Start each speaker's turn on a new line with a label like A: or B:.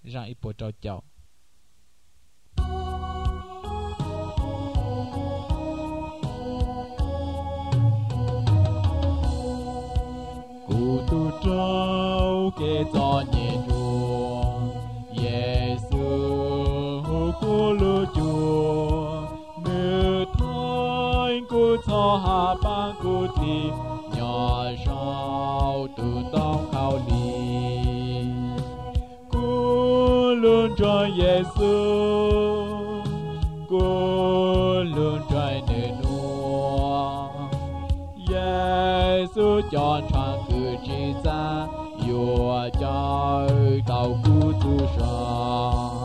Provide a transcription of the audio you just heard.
A: rằng ít bộ trâu chậu
B: cụ tu trâu kê cho nhẹ chùa Giêsu cô lu chùa nữ thái cô cho hạ ban cô thì nhỏ sao từ tông khao lì cô luôn cho Giêsu cô luôn cho nữ nua Giêsu cho tròn cử chỉ ra yêu cho tàu cứu tu sa